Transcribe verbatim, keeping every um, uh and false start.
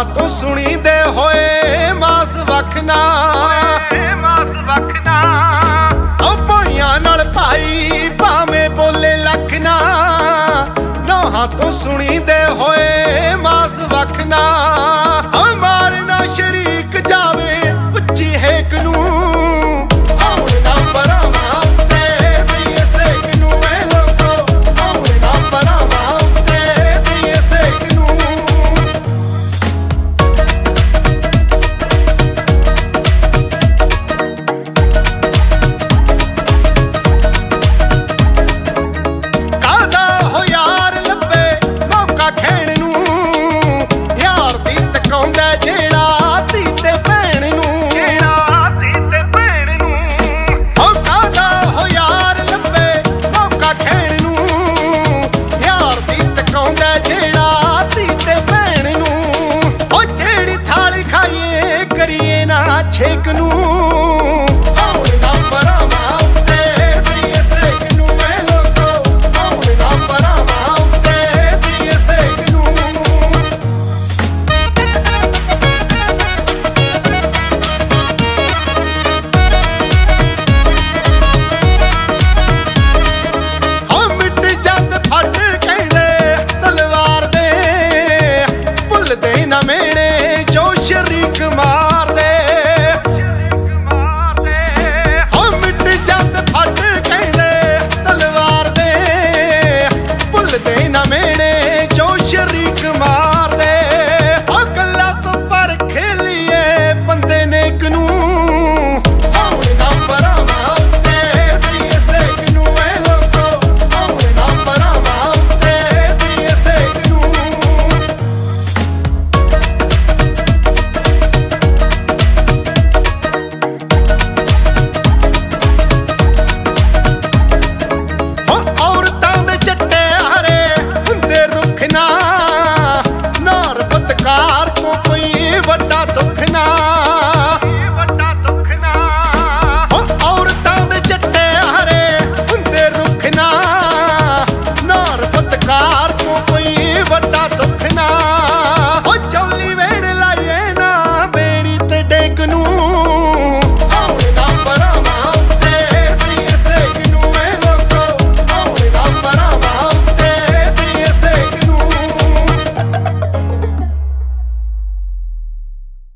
ਨੋਹਾਂ ਤੋਂ ਸੁਣੀਂਦੇ ਹੋਏ ਮਾਸ ਵਖਨਾ ਮਾਸ ਵਖਨਾ ਓ ਭਾਈਆਂ ਨਾਲ ਭਾਈ ਭਾਵੇਂ ਬੋਲੇ ਲਖਨਾ ਨੋਹਾਂ ਤੋਂ ਸੁਣੀਂਦੇ ਹੋਏ ਮਾਸ ਵਖਨਾ ਹਮਾਰੇ ਨਾ ਸ਼ਰੀਕ ਜਾਵੇ ਉੱਚੀ ਹੇਕ ਨੂੰ ਛੇਕ ਨੂੰ ਆਉਣ ਨਾ ਪਰਾਵਾਂ ਉੱਤੇ ਦੀਏ ਸੇਕ ਨੂੰ ਵੇ ਲੋਕੋ ਆਉਣ ਨਾ ਪਰਾਵਾਂ ਉੱਤੇ ਦੀਏ ਸੇਕ ਨੂੰ ਹਾਂ ਮਿੱਟ ਜਦ ਫੱਟ ਕਹਿੰਦੇ ਤਲਵਾਰ ਦੇ ਭੁੱਲਦੇ ਨਾ ਮੇਣੇ ਜੋ ਸ਼ਰੀਕ ਮਾਂ